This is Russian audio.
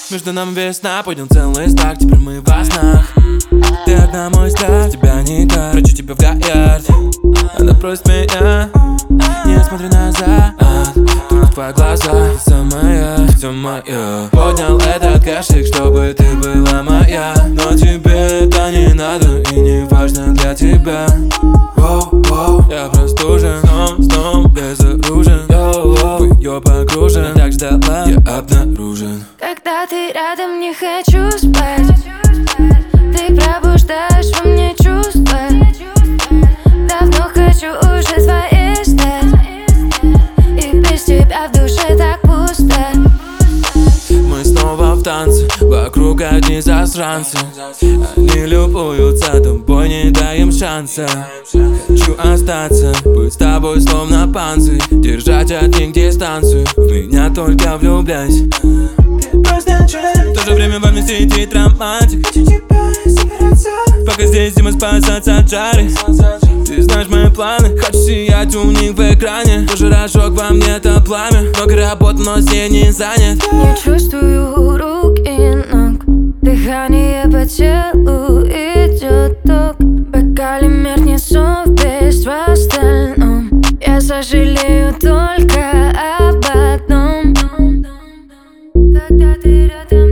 Между нами весна, пойдем целый стак, теперь мы во снах. Ты одна, мой взгляд, тебя никак. Прячу тебя в гаярд. Она просит меня, не смотри назад. Только в твоих глазах все мое. Поднял этот кашик, чтобы ты была моя. Но тебе это не надо и не важно для тебя. Я простужен, сном безоружен. В ее погружен, так ждала, я обнаружен. Когда ты рядом, не хочу спать. Ты пробуждаешь во мне чувства. Давно хочу уже своей стать. И без тебя в душе так пусто. Мы снова в танце, вокруг одни засранцы. Они любуются тобой, не даем шанса. Хочу остаться, быть с тобой словно панцирь. Держать от них дистанцию, в меня только влюбляйся. В то же время во мне сидит романтик. Пока здесь зима, спасаться от жары. Ты знаешь мои планы, хочу сиять у них в экране. Тоже рожок во мне это пламя. Много работы, но с ней не занят. Не чувствую рук и ног. Дыхание по телу идет ток. В бокале меркнет совесть в остальном. Я сожалею только об одном. Когда ты рядом.